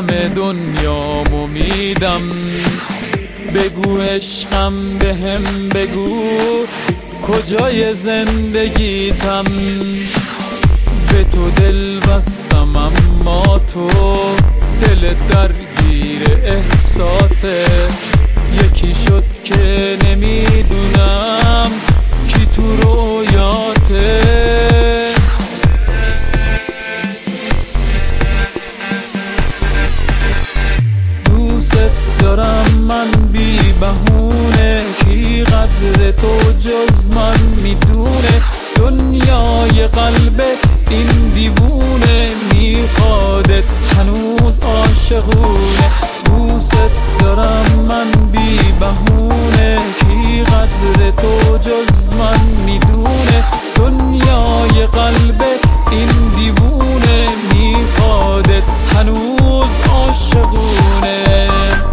دنیامو میدم. بگو عشقم بهم بگو کجای زندگیتم. به تو دل بستم اما تو دل درگیر احساسه. یکی شد که نمیدونم کی تو رویاته. دوست دارم من بی بهونه، کی قدر تو جز من میدونه. دنیای قلب این دیوونه میخوادت هنوز عاشقونه. دوست دارم من بی بهونه، کی قدر تو جز من میدونه. دنیای قلب این دیوونه میخوادت هنوز عاشقونه.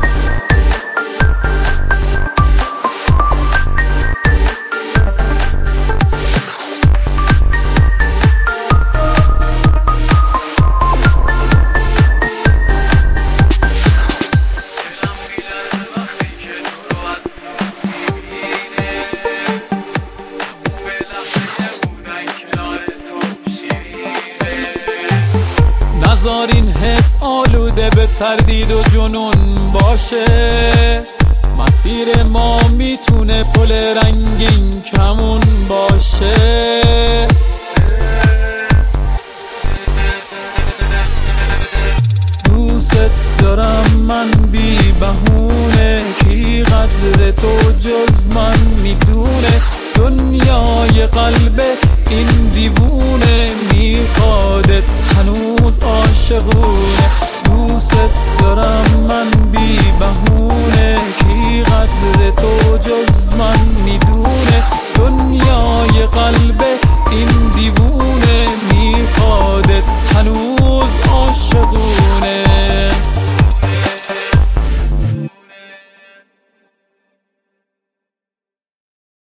نذار این حس آلوده به تردید و جنون باشه. مسیر ما میتونه پل رنگین کمون باشه. دوست دارم من بی بهونه، کی قدر تو جز من میدونه. دنیای قلب این دیوونه میخوادت هنوز عاشقونه. دوست دارم من بی بهونه، کی قدر تو جز من میدونه.